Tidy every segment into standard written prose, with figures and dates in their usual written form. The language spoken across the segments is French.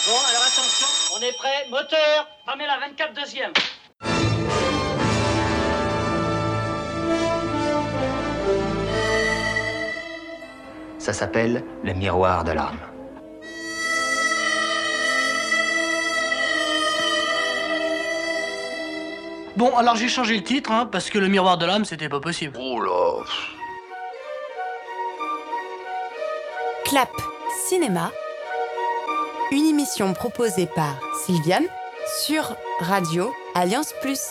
Bon, alors attention, on est prêt. Moteur, Pamela 24 deuxième. Ça s'appelle le miroir de l'âme. Bon, alors j'ai changé le titre, parce que le miroir de l'âme, c'était pas possible. Oh là. Clap Cinéma, une émission proposée par Sylviane sur Radio Alliance Plus.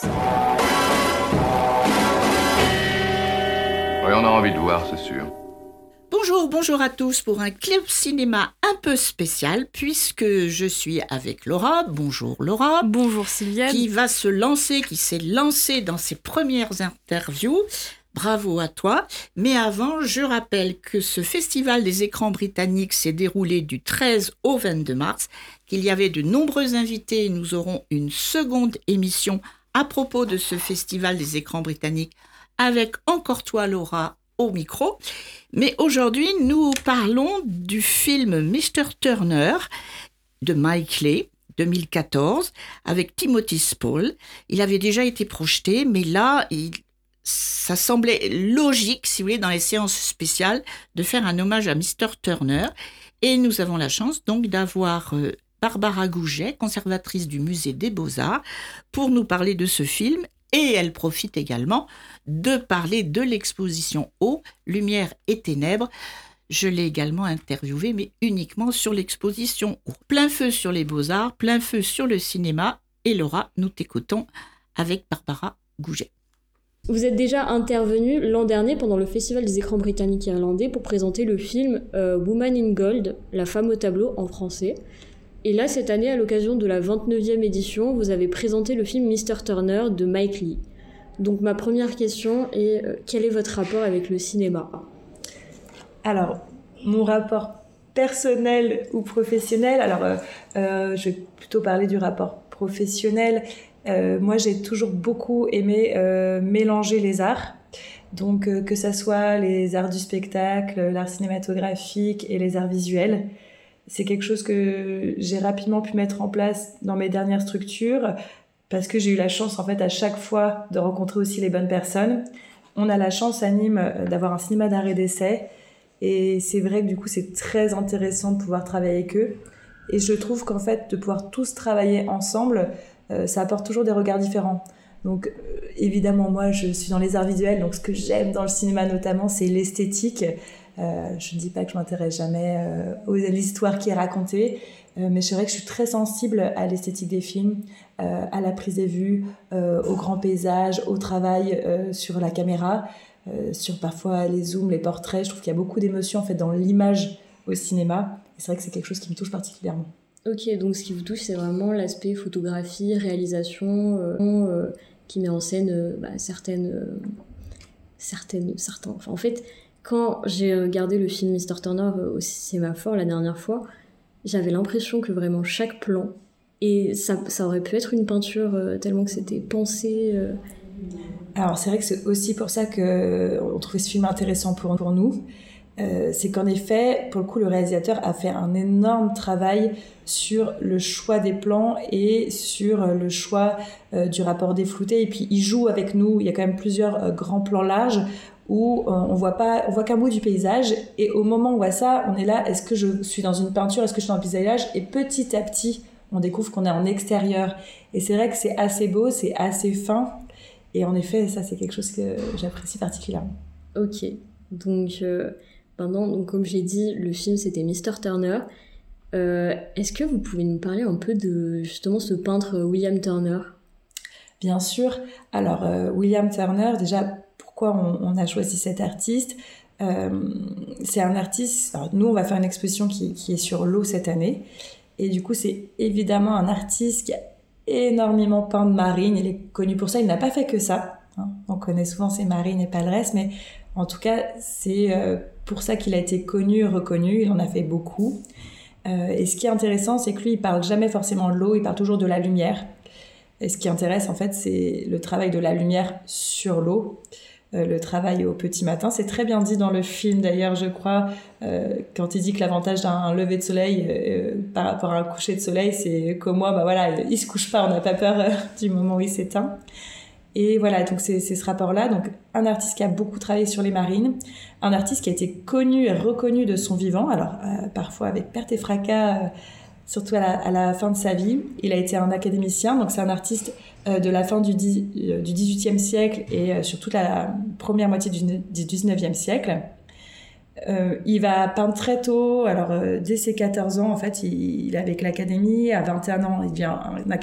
Oui, on a envie de voir, c'est sûr. Bonjour à tous pour un Clap Cinéma un peu spécial puisque je suis avec Laura. Bonjour Laura. Bonjour Sylviane. Qui s'est lancée dans ses premières interviews. Bravo à toi. Mais avant, je rappelle que ce festival des écrans britanniques s'est déroulé du 13 au 22 mars, qu'il y avait de nombreux invités. Nous aurons une seconde émission à propos de ce festival des écrans britanniques avec encore toi Laura au micro. Mais aujourd'hui, nous parlons du film Mr. Turner de Mike Leigh, 2014, avec Timothy Spall. Il avait déjà été projeté, mais là, ça semblait logique, si vous voulez, dans les séances spéciales, de faire un hommage à Mr. Turner. Et nous avons la chance donc d'avoir Barbara Gouget, conservatrice du Musée des Beaux-Arts, pour nous parler de ce film. Et elle profite également de parler de l'exposition Eau, Lumière et Ténèbres. Je l'ai également interviewée, mais uniquement sur l'exposition Eau. Plein feu sur les Beaux-Arts, plein feu sur le cinéma. Et Laura, nous t'écoutons avec Barbara Gouget. Vous êtes déjà intervenu l'an dernier pendant le Festival des écrans britanniques irlandais pour présenter le film Woman in Gold, la femme au tableau en français. Et là, cette année, à l'occasion de la 29e édition, vous avez présenté le film Mr. Turner de Mike Leigh. Donc ma première question est, quel est votre rapport avec le cinéma ? Alors, mon rapport personnel ou professionnel, je vais plutôt parler du rapport professionnel. Moi, j'ai toujours beaucoup aimé mélanger les arts. Donc, que ça soit les arts du spectacle, l'art cinématographique et les arts visuels. C'est quelque chose que j'ai rapidement pu mettre en place dans mes dernières structures parce que j'ai eu la chance, en fait, à chaque fois de rencontrer aussi les bonnes personnes. On a la chance à Nîmes d'avoir un cinéma d'art et d'essai et c'est vrai que du coup, c'est très intéressant de pouvoir travailler avec eux. Et je trouve qu'en fait, de pouvoir tous travailler ensemble, ça apporte toujours des regards différents. Donc, évidemment, moi, je suis dans les arts visuels, donc ce que j'aime dans le cinéma notamment, c'est l'esthétique. Je ne dis pas que je m'intéresse jamais à l'histoire qui est racontée, mais c'est vrai que je suis très sensible à l'esthétique des films, à la prise des vues, au grand paysage, au travail sur la caméra, sur parfois les zooms, les portraits. Je trouve qu'il y a beaucoup d'émotions en fait dans l'image au cinéma. Et c'est vrai que c'est quelque chose qui me touche particulièrement. Ok, donc ce qui vous touche, c'est vraiment l'aspect photographie, réalisation, qui met en scène certains. Enfin, en fait, quand j'ai regardé le film Mr. Turner au Sémaphore la dernière fois, j'avais l'impression que vraiment chaque plan, et ça aurait pu être une peinture tellement que c'était pensé. Alors c'est vrai que c'est aussi pour ça qu'on trouvait ce film intéressant pour nous. C'est qu'en effet, pour le coup, le réalisateur a fait un énorme travail sur le choix des plans et sur le choix du rapport des floutés. Et puis il joue avec nous, il y a quand même plusieurs grands plans larges où on voit qu'un bout du paysage, et au moment où on voit ça, on est là, est-ce que je suis dans une peinture, est-ce que je suis dans un paysage, et petit à petit on découvre qu'on est en extérieur, et c'est vrai que c'est assez beau, c'est assez fin, et en effet ça c'est quelque chose que j'apprécie particulièrement. Ok, donc maintenant, donc, comme j'ai dit, le film c'était Mr. Turner. Est-ce que vous pouvez nous parler un peu de justement ce peintre William Turner ? Bien sûr. Alors William Turner, déjà pourquoi on a choisi cet artiste, c'est un artiste, alors nous on va faire une exposition qui est sur l'eau cette année, et du coup c'est évidemment un artiste qui a énormément peint de marines, il est connu pour ça, il n'a pas fait que ça, hein. On connaît souvent ses marines et pas le reste, mais en tout cas c'est pour ça qu'il a été connu, reconnu, il en a fait beaucoup, et ce qui est intéressant c'est que lui il parle jamais forcément de l'eau, il parle toujours de la lumière, et ce qui intéresse en fait c'est le travail de la lumière sur l'eau. le travail au petit matin. C'est très bien dit dans le film, d'ailleurs, je crois, quand il dit que l'avantage d'un lever de soleil par rapport à un coucher de soleil, c'est qu'au moins, il se couche pas, on n'a pas peur du moment où il s'éteint. Et voilà, donc c'est ce rapport-là. Donc, un artiste qui a beaucoup travaillé sur les marines, un artiste qui a été connu et reconnu de son vivant, alors parfois avec perte et fracas, surtout à la fin de sa vie. Il a été un académicien, donc c'est un artiste de la fin du XVIIIe siècle et sur toute la première moitié du XIXe siècle. Il va peindre très tôt, alors dès ses 14 ans, en fait, il est avec l'Académie. À 21 ans, il devient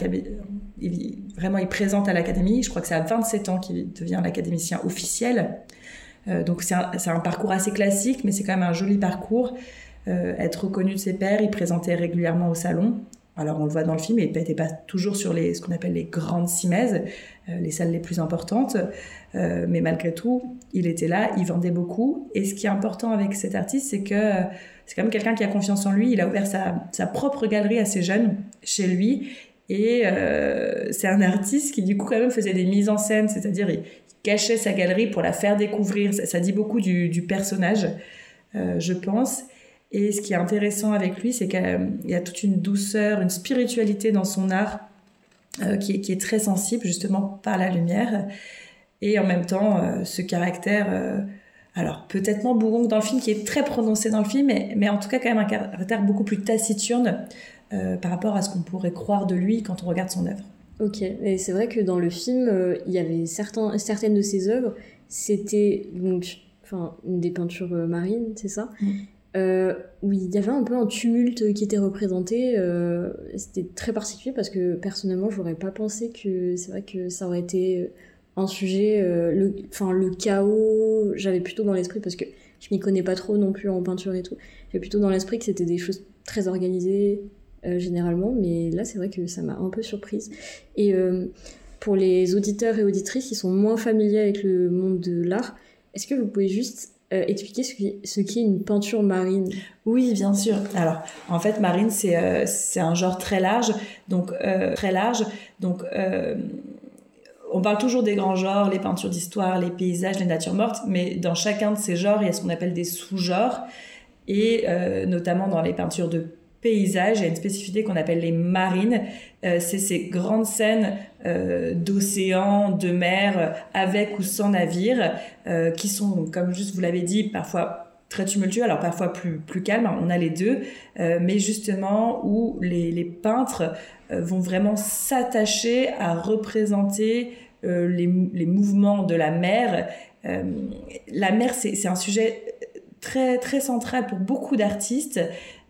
il présente à l'Académie. Je crois que c'est à 27 ans qu'il devient l'académicien officiel. Donc c'est un parcours assez classique, mais c'est quand même un joli parcours. Être reconnu de ses pairs, il présentait régulièrement au salon. Alors on le voit dans le film, il n'était pas toujours sur ce qu'on appelle les grandes cimaises, les salles les plus importantes, mais malgré tout, il était là, il vendait beaucoup. Et ce qui est important avec cet artiste, c'est que c'est quand même quelqu'un qui a confiance en lui. Il a ouvert sa propre galerie assez jeune chez lui. Et c'est un artiste qui, du coup, quand même faisait des mises en scène, c'est-à-dire il cachait sa galerie pour la faire découvrir. Ça dit beaucoup du personnage, je pense. Et ce qui est intéressant avec lui, c'est qu'il y a toute une douceur, une spiritualité dans son art qui est très sensible, justement, par la lumière. Et en même temps, ce caractère, alors peut-être moins bourron que dans le film, qui est très prononcé dans le film, mais en tout cas quand même un caractère beaucoup plus taciturne par rapport à ce qu'on pourrait croire de lui quand on regarde son œuvre. Ok, et c'est vrai que dans le film, il y avait certaines de ses œuvres, c'était donc, des peintures marines, c'est ça ? Où il y avait un peu un tumulte qui était représenté. C'était très particulier parce que personnellement, j'aurais pas pensé que c'est vrai que ça aurait été un sujet. Le chaos, j'avais plutôt dans l'esprit, parce que je m'y connais pas trop non plus en peinture et tout, j'avais plutôt dans l'esprit que c'était des choses très organisées généralement, mais là c'est vrai que ça m'a un peu surprise. Et pour les auditeurs et auditrices qui sont moins familiers avec le monde de l'art, est-ce que vous pouvez juste expliquer ce qu'est une peinture marine ? Oui, bien sûr. Alors, en fait, marine, c'est un genre très large. Donc, on parle toujours des grands genres, les peintures d'histoire, les paysages, les natures mortes, mais dans chacun de ces genres, il y a ce qu'on appelle des sous-genres. Et notamment dans les peintures de paysages, il y a une spécificité qu'on appelle les marines. C'est ces grandes scènes d'océan, de mer, avec ou sans navire, qui sont, comme juste vous l'avez dit, parfois très tumultueux, alors parfois plus calmes, on a les deux, mais justement où les peintres vont vraiment s'attacher à représenter les mouvements de la mer. La mer, c'est un sujet très, très central pour beaucoup d'artistes.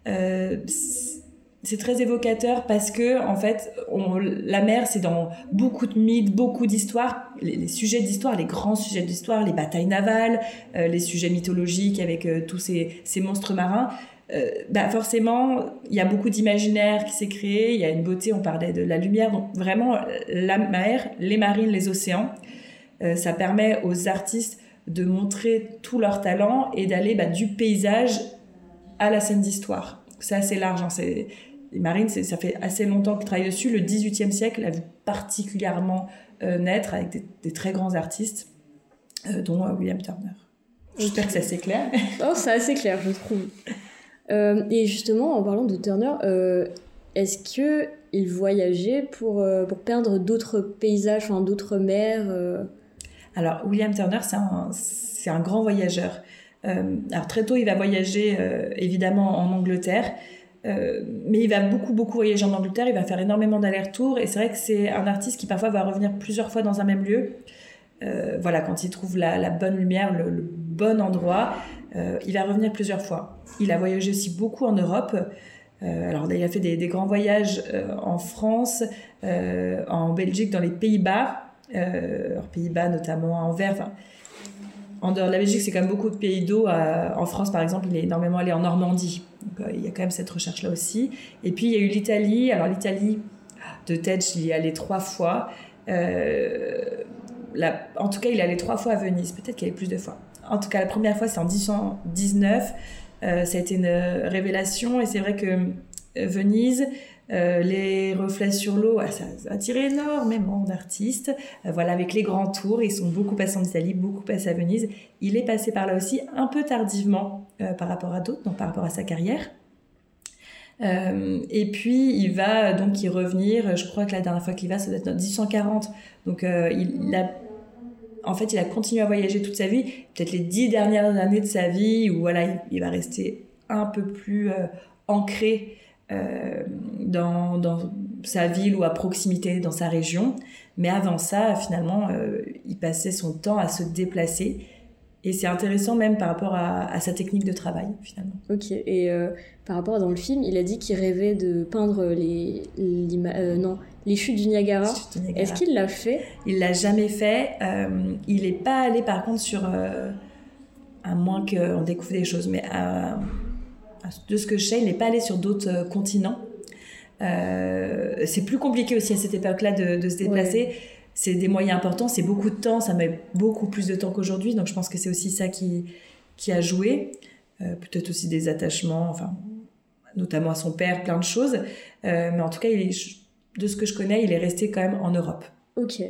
C'est très évocateur parce que en fait la mer, c'est dans beaucoup de mythes, beaucoup d'histoires, les sujets d'histoire, les grands sujets d'histoire, les batailles navales, les sujets mythologiques avec tous ces monstres marins. Forcément il y a beaucoup d'imaginaire qui s'est créé, il y a une beauté, on parlait de la lumière, donc vraiment la mer, les marines, les océans, ça permet aux artistes de montrer tout leur talent et d'aller du paysage à la scène d'histoire. C'est assez large, hein. Les marines, ça fait assez longtemps qu'ils travaillent dessus. Le XVIIIe siècle a vu particulièrement naître avec des très grands artistes, dont William Turner. J'espère que c'est assez clair. Oh, c'est assez clair, je trouve. Et justement, en parlant de Turner, est-ce qu'il voyageait pour peindre d'autres paysages, d'autres mers Alors, William Turner, c'est un grand voyageur. Alors très tôt, il va voyager évidemment en Angleterre, mais il va beaucoup voyager en Angleterre, il va faire énormément d'allers-retours, et c'est vrai que c'est un artiste qui parfois va revenir plusieurs fois dans un même lieu. Quand il trouve la bonne lumière, le bon endroit, il va revenir plusieurs fois. Il a voyagé aussi beaucoup en Europe. Alors il a fait des grands voyages en France, en Belgique, dans les Pays-Bas, Pays-Bas notamment à Anvers. En dehors de la Belgique, c'est quand même beaucoup de pays d'eau. En France, par exemple, il est énormément allé en Normandie. Donc, il y a quand même cette recherche-là aussi. Et puis, il y a eu l'Italie. Alors, l'Italie, de tête, j'y y allé 3 fois. En tout cas, il est allé 3 fois à Venise. Peut-être qu'il y allait plus de fois. En tout cas, la première fois, c'est en 1819. Ça a été une révélation. Et c'est vrai que Venise, Les reflets sur l'eau, ça a attiré énormément d'artistes. Voilà, avec les grands tours, ils sont beaucoup passés en Italie, beaucoup passés à Venise. Il est passé par là aussi, un peu tardivement par rapport à d'autres, donc par rapport à sa carrière. Et puis il va donc y revenir. Je crois que la dernière fois qu'il va, ça doit être en 1840. Donc il a continué à voyager toute sa vie. Peut-être les 10 dernières années de sa vie où voilà, il va rester un peu plus ancré dans sa ville ou à proximité dans sa région. Mais avant ça, finalement, il passait son temps à se déplacer. Et c'est intéressant même par rapport à sa technique de travail, finalement. Ok, et par rapport à dans le film, il a dit qu'il rêvait de peindre les chutes du Niagara. Est-ce qu'il l'a fait ? Il l'a jamais fait. Il n'est pas allé, par contre, sur... à moins qu'on découvre des choses, mais de ce que je sais, il n'est pas allé sur d'autres continents. C'est plus compliqué aussi à cette époque-là de se déplacer. Ouais. C'est des moyens importants, c'est beaucoup de temps, ça met beaucoup plus de temps qu'aujourd'hui, donc je pense que c'est aussi ça qui a joué. Peut-être aussi des attachements, enfin, notamment à son père, plein de choses. Mais en tout cas, de ce que je connais, il est resté quand même en Europe. Ok.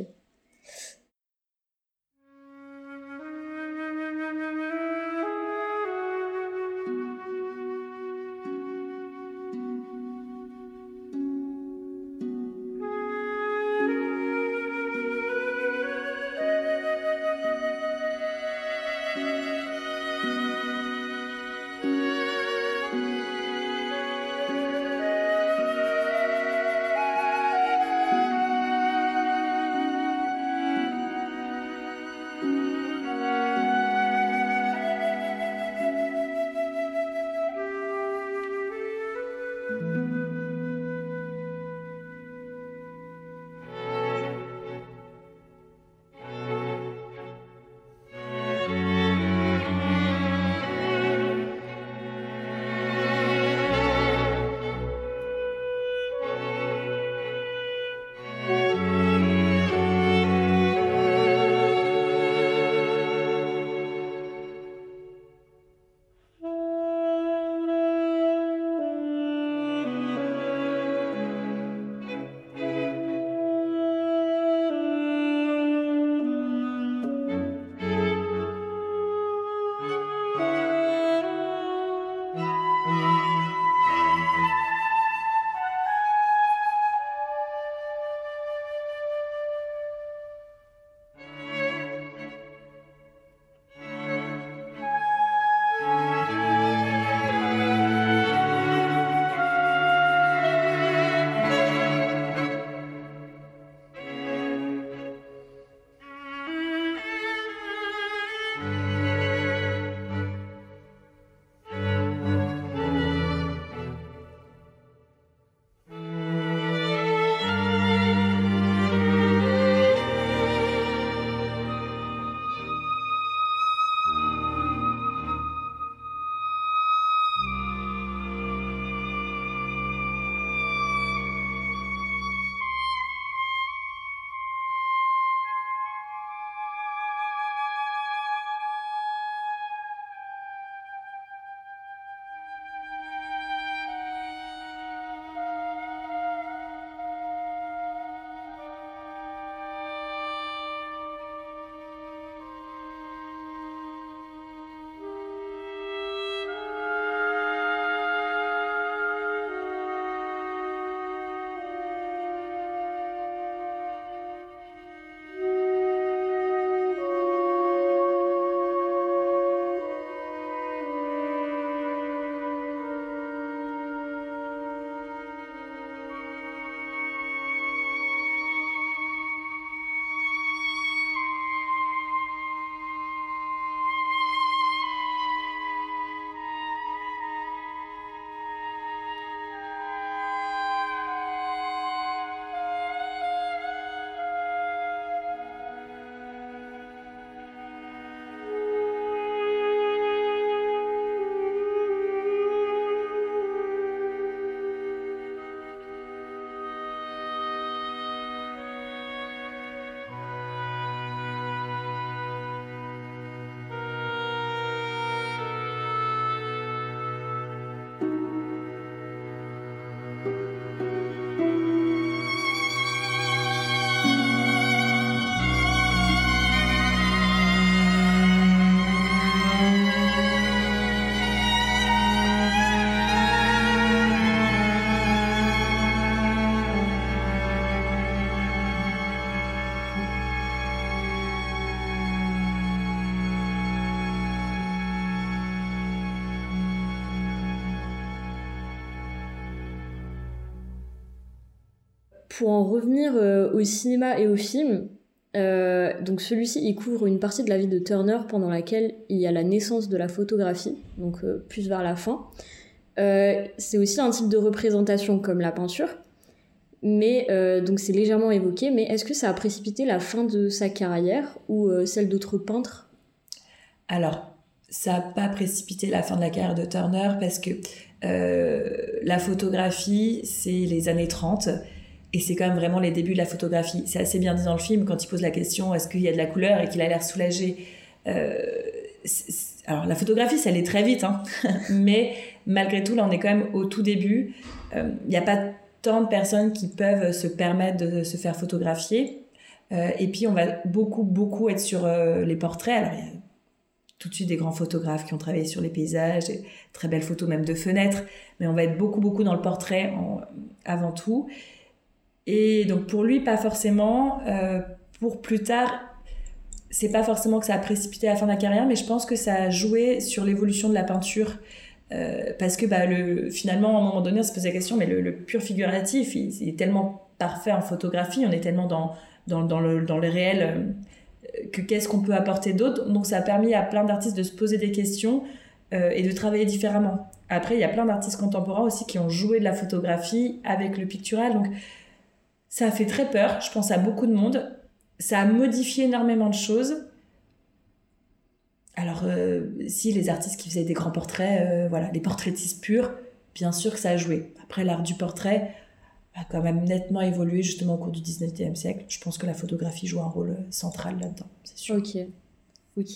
pour en revenir au cinéma et au film, donc celui-ci il couvre une partie de la vie de Turner pendant laquelle il y a la naissance de la photographie, donc plus vers la fin. C'est aussi un type de représentation comme la peinture, mais donc c'est légèrement évoqué, mais est-ce que ça a précipité la fin de sa carrière ou celle d'autres peintres ? Alors, ça n'a pas précipité la fin de la carrière de Turner parce que la photographie, c'est les années 30 et c'est quand même vraiment les débuts de la photographie. C'est assez bien dit dans le film quand il pose la question est-ce qu'il y a de la couleur et qu'il a l'air soulagé. Alors la photographie, ça allait très vite, hein. Mais malgré tout, là on est quand même au tout début. Il n'y a pas tant de personnes qui peuvent se permettre de se faire photographier. Et puis on va beaucoup être sur les portraits. Alors il y a tout de suite des grands photographes qui ont travaillé sur les paysages, des très belles photos même de fenêtres, mais on va être beaucoup dans le portrait avant tout. Et donc pour lui, pas forcément. Pour plus tard, c'est pas forcément que ça a précipité la fin de la carrière, mais je pense que ça a joué sur l'évolution de la peinture. Parce que finalement, à un moment donné, on se pose la question, mais le pur figuratif, il est tellement parfait en photographie, on est tellement dans le réel... que qu'est-ce qu'on peut apporter d'autre. Donc ça a permis à plein d'artistes de se poser des questions et de travailler différemment. Après, il y a plein d'artistes contemporains aussi qui ont joué de la photographie avec le pictural. Donc ça a fait très peur, je pense, à beaucoup de monde. Ça a modifié énormément de choses. Alors, si les artistes qui faisaient des grands portraits, les portraitistes purs, bien sûr que ça a joué. Après, l'art du portrait a quand même nettement évolué justement au cours du 19e siècle. Je pense que la photographie joue un rôle central là-dedans, c'est sûr. Ok.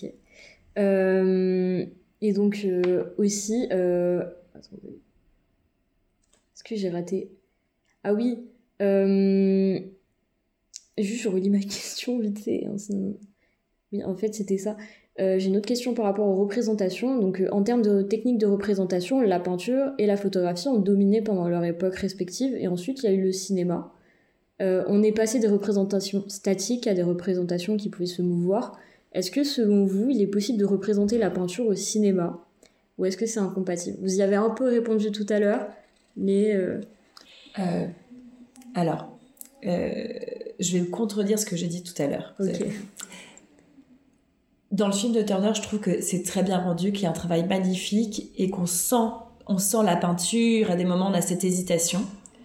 Et donc aussi... Attendez. Est-ce que j'ai raté ? Ah oui. Juste, je relis ma question vite fait. Hein, oui, en fait, c'était ça. J'ai une autre question par rapport aux représentations. Donc, en termes de techniques de représentation, la peinture et la photographie ont dominé pendant leur époque respective. Et ensuite, il y a eu le cinéma. On est passé des représentations statiques à des représentations qui pouvaient se mouvoir. Est-ce que, selon vous, il est possible de représenter la peinture au cinéma ? Ou est-ce que c'est incompatible ? Vous y avez un peu répondu tout à l'heure, mais... Alors, je vais contredire ce que j'ai dit tout à l'heure. Ok. Dans le film de Turner, je trouve que c'est très bien rendu, qu'il y a un travail magnifique et on sent la peinture. À des moments, on a cette hésitation.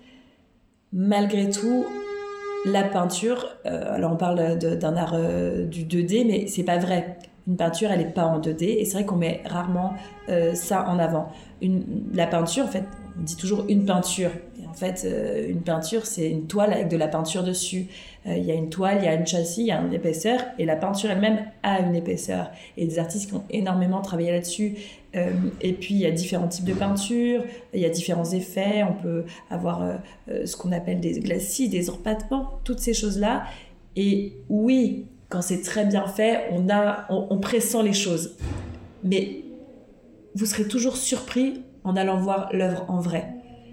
Malgré tout, la peinture, alors on parle d'un art du 2D, mais c'est pas vrai. Une peinture, elle est pas en 2D et c'est vrai qu'on met rarement ça en avant. La peinture, en fait, on dit toujours une peinture. Et en fait, une peinture, c'est une toile avec de la peinture dessus. Il y a une toile, il y a une châssis, il y a une épaisseur et la peinture elle-même a une épaisseur. Et des artistes qui ont énormément travaillé là-dessus. Et puis, il y a différents types de peinture, il y a différents effets. On peut avoir ce qu'on appelle des glacis, des empattements, toutes ces choses-là. Et oui, quand c'est très bien fait, on pressent les choses. Mais vous serez toujours surpris en allant voir l'œuvre en vrai.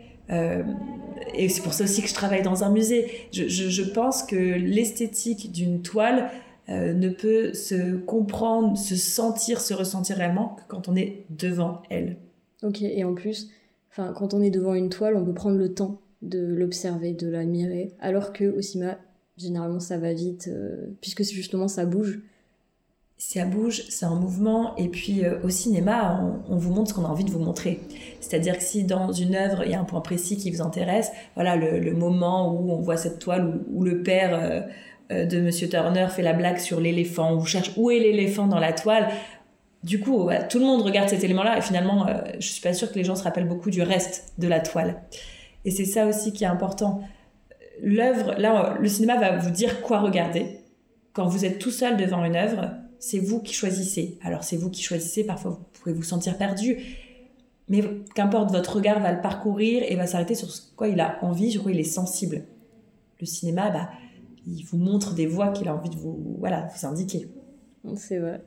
Et c'est pour ça aussi que je travaille dans un musée. Je pense que l'esthétique d'une toile ne peut se comprendre, se sentir, se ressentir réellement que quand on est devant elle. Ok, et en plus, quand on est devant une toile, on peut prendre le temps de l'observer, de l'admirer, alors qu'au cinéma, généralement, ça va vite, puisque justement, ça bouge. Ça bouge, c'est en mouvement, et puis au cinéma, on vous montre ce qu'on a envie de vous montrer. C'est-à-dire que si dans une œuvre, il y a un point précis qui vous intéresse, voilà, le moment où on voit cette toile où le père de Monsieur Turner fait la blague sur l'éléphant, ou cherche où est l'éléphant dans la toile, du coup, tout le monde regarde cet élément-là, et finalement, je suis pas sûre que les gens se rappellent beaucoup du reste de la toile. Et c'est ça aussi qui est important. L'œuvre, là, le cinéma va vous dire quoi regarder. Quand vous êtes tout seul devant une œuvre, c'est vous qui choisissez. Alors, c'est vous qui choisissez. Parfois, vous pouvez vous sentir perdu. Mais qu'importe, votre regard va le parcourir et va s'arrêter sur ce quoi il a envie, sur quoi il est sensible. Le cinéma, il vous montre des voies qu'il a envie de vous indiquer. C'est vrai.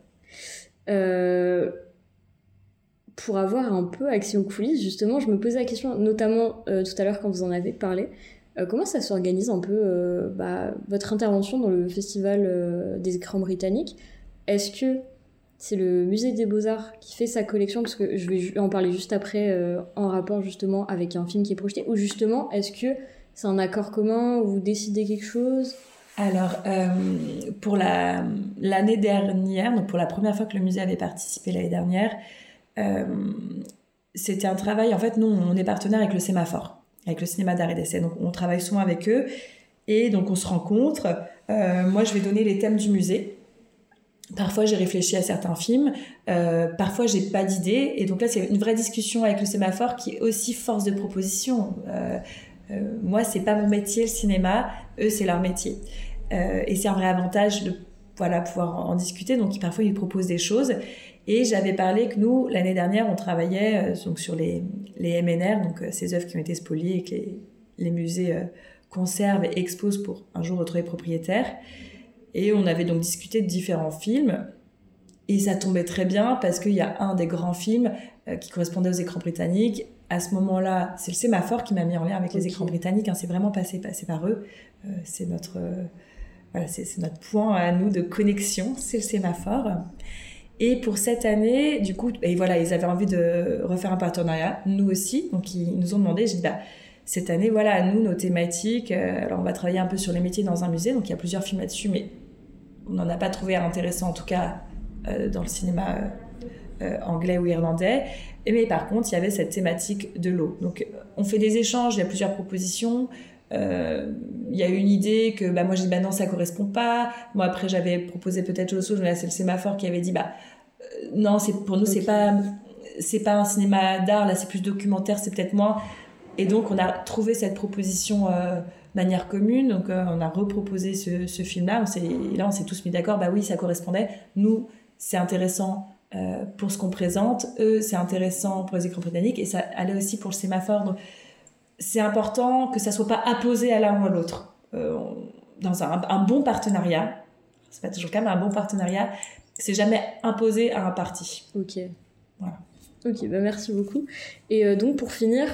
Pour avoir un peu accès aux coulisses, justement, je me posais la question, notamment tout à l'heure quand vous en avez parlé, comment ça s'organise un peu votre intervention dans le festival des écrans britanniques ? Est-ce que c'est le Musée des Beaux-Arts qui fait sa collection, parce que je vais en parler juste après, en rapport justement avec un film qui est projeté, ou justement, est-ce que C'est un accord commun où vous décidez quelque chose? Alors, pour l'année dernière, donc pour la première fois que le musée avait participé l'année dernière, c'était un travail. En fait, nous, on est partenaire avec le Sémaphore, avec le cinéma d'art et d'essai. Donc, on travaille souvent avec eux. Et donc, on se rencontre. Moi, je vais donner les thèmes du musée. Parfois, j'ai réfléchi à certains films. Parfois, j'ai pas d'idée. Et donc là, c'est une vraie discussion avec le Sémaphore qui est aussi force de proposition. Moi, c'est pas mon métier, le cinéma. Eux, c'est leur métier. Et c'est un vrai avantage de pouvoir en discuter. Donc, parfois, ils proposent des choses. Et j'avais parlé que nous, l'année dernière, on travaillait donc sur les MNR, donc ces œuvres qui ont été spoliées et que les musées conservent et exposent pour un jour retrouver propriétaire. Et on avait donc discuté de différents films. Et ça tombait très bien parce qu'il y a un des grands films qui correspondait aux écrans britanniques. À ce moment-là, c'est le Sémaphore qui m'a mis en lien avec les écrans britanniques. Hein, c'est vraiment passé par eux. C'est notre point à nous de connexion, c'est le Sémaphore. Et pour cette année, du coup, ils avaient envie de refaire un partenariat, nous aussi. Donc, ils nous ont demandé, j'ai dit, cette année, nous, nos thématiques, alors on va travailler un peu sur les métiers dans un musée, donc il y a plusieurs films là-dessus, mais on n'en a pas trouvé intéressant, en tout cas, dans le cinéma anglais ou irlandais. Mais par contre, il y avait cette thématique de l'eau. Donc, on fait des échanges, il y a plusieurs propositions. Il y a eu une idée que moi j'ai dit non, ça correspond pas. Moi après j'avais proposé peut-être autre chose, mais là c'est le Sémaphore qui avait dit non, pour nous c'est pas un cinéma d'art, là c'est plus documentaire, c'est peut-être moins. Et donc on a trouvé cette proposition de manière commune. Donc on a reproposé ce film-là. On s'est tous mis d'accord. Oui, ça correspondait. Nous, c'est intéressant pour ce qu'on présente. Eux, c'est intéressant pour les écrans britanniques et ça allait aussi pour le Sémaphore. Donc c'est important que ça soit pas apposé à l'un ou à l'autre. Dans un bon partenariat, c'est pas toujours le cas, mais un bon partenariat, c'est jamais imposé à un parti. Ok. Voilà. Ok, merci beaucoup. Et donc pour finir,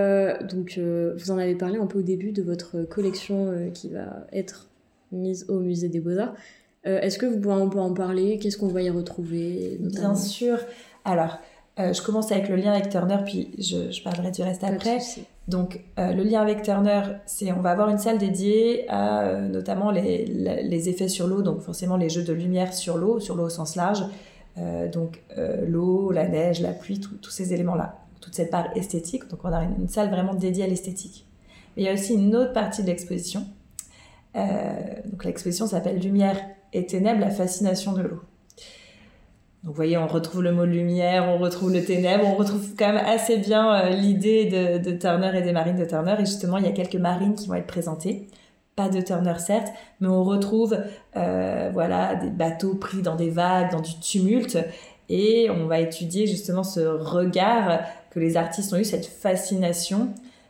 vous en avez parlé un peu au début de votre collection qui va être mise au Musée des Beaux-Arts. Est-ce que on peut en parler? Qu'est-ce qu'on va y retrouver notamment? Bien sûr. Alors, je commence avec le lien avec Turner, puis je parlerai du reste après. Donc, le lien avec Turner, on va avoir une salle dédiée à notamment les effets sur l'eau, donc forcément les jeux de lumière sur l'eau au sens large. L'eau, la neige, la pluie, tous ces éléments-là, toute cette part esthétique. Donc, on a une salle vraiment dédiée à l'esthétique. Mais il y a aussi une autre partie de l'exposition. Donc, l'exposition s'appelle Lumière et ténèbres, la fascination de l'eau. Donc, vous voyez, on retrouve le mot lumière, on retrouve le ténèbre, on retrouve quand même assez bien l'idée de Turner et des marines de Turner. Et justement, il y a quelques marines qui vont être présentées. Pas de Turner, certes, mais on retrouve des bateaux pris dans des vagues, dans du tumulte. Et on va étudier justement ce regard que les artistes ont eu, cette fascination,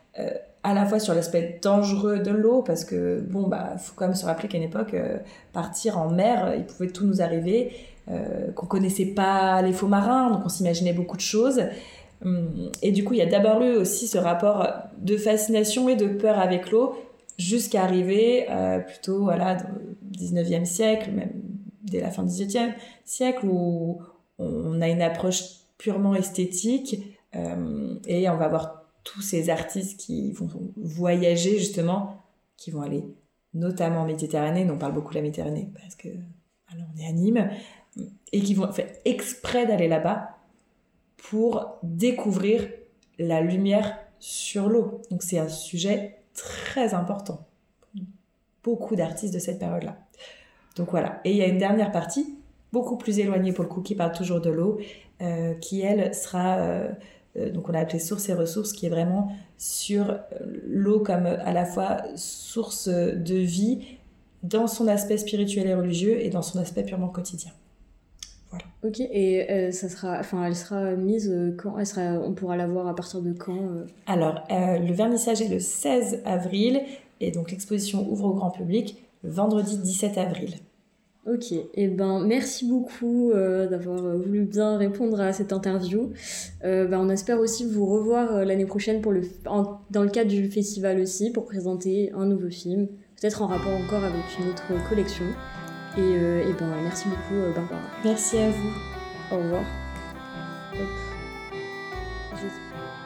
à la fois sur l'aspect dangereux de l'eau, parce que, faut quand même se rappeler qu'à une époque, partir en mer, il pouvait tout nous arriver. Qu'on connaissait pas les faux marins, donc on s'imaginait beaucoup de choses. Et du coup, il y a d'abord eu aussi ce rapport de fascination et de peur avec l'eau, jusqu'à arriver plutôt dans le 19e siècle, même dès la fin du 18e siècle, où on a une approche purement esthétique, et on va voir tous ces artistes qui vont voyager justement, qui vont aller notamment en Méditerranée. Nous, on parle beaucoup de la Méditerranée parce que on est à Nîmes, et qui vont faire exprès d'aller là-bas pour découvrir la lumière sur l'eau. Donc c'est un sujet très important. Beaucoup d'artistes de cette période-là. Donc voilà. Et il y a une dernière partie, beaucoup plus éloignée pour le coup, qui parle toujours de l'eau, qui elle sera, donc on a appelé Sources et ressources, qui est vraiment sur l'eau comme à la fois source de vie, dans son aspect spirituel et religieux et dans son aspect purement quotidien. Voilà. Ok, et elle sera mise quand? On pourra la voir à partir de quand? Alors, le vernissage est le 16 avril et donc l'exposition ouvre au grand public le vendredi 17 avril. Ok, et merci beaucoup d'avoir voulu bien répondre à cette interview. On espère aussi vous revoir l'année prochaine dans le cadre du festival aussi, pour présenter un nouveau film, peut-être en rapport encore avec une autre collection. Et merci beaucoup Barbara. Merci à vous. Au revoir. Hop.